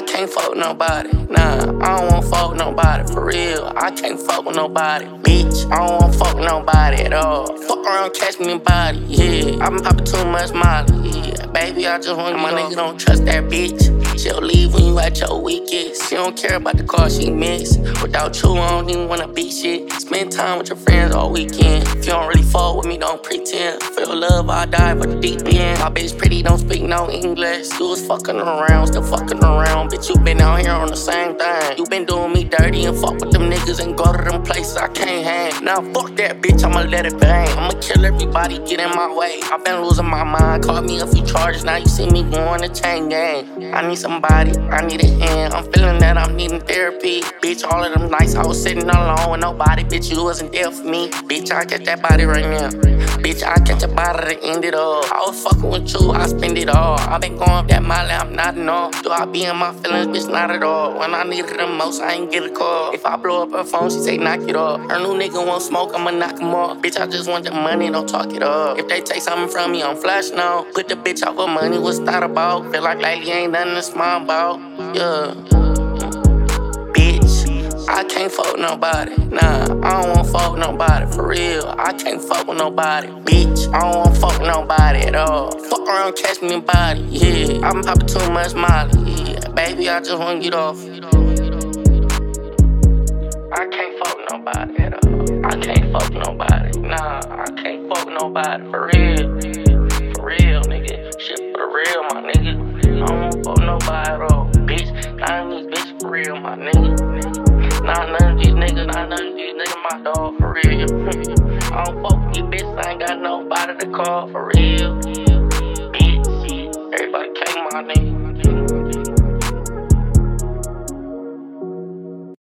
can't fuck with nobody. Nah, I don't wanna fuck with nobody, for real. I can't fuck with nobody, bitch. I don't wanna fuck with nobody at all. Fuck around, catch me in body, yeah. I been popping too much molly, yeah. Baby, I just want my nigga don't trust that bitch. She'll leave when you at your weakest. She don't care about the car she miss. Without you, I don't even wanna be shit. Spend time with your friends all weekend. If you don't really fuck with me, don't pretend. Feel love, I'll dive at the deep end. My bitch pretty, don't speak no English. You was fucking around, still fucking around. Bitch, you been out here on the same thing. You been doing me dirty and fuck with them niggas and go to them places I can't hang. Now fuck that bitch, I'ma let it bang. I'ma kill everybody, get in my way. I been losing my mind, caught me a few charges. Now you see me going to chain gang. I need somebody, I need a hand. I'm feeling that I'm needing therapy. Bitch, all of them nights I was sitting alone with nobody. Bitch, you wasn't there for me. Bitch, I catch that body right now. Bitch, I catch a body to end it all. I was fucking with you, I spend it all. I been going up that mile, I'm not enough. Do I be in my feelings? Bitch, not at all. When I needed the most, I ain't get a call. If I blow up her phone, she say knock it off. Her new nigga won't smoke, I'ma knock him off. Bitch, I just want the money, don't talk it up. If they take something from me, I'm flash now. Put the bitch off of money, what's that about? Feel like lately ain't nothing to smile about. Yeah. Bitch, I can't fuck with nobody. Nah, I don't wanna fuck with nobody, for real. I can't fuck with nobody. Bitch, I don't wanna fuck with nobody at all. Fuck around, catch me in body, yeah. I been popping too much molly, yeah. Baby, I just wanna get off. I can't fuck with nobody at all. I can't fuck with nobody. Nah, I can't fuck with nobody, for real. For real, nigga. Shit for the real, my nigga. I don't wanna fuck with nobody at all. Bitch, none of these bitches for real, my nigga. Nah, none of these niggas, my dog, for real. I don't fuck with these bitches, I ain't got nobody to call, for real.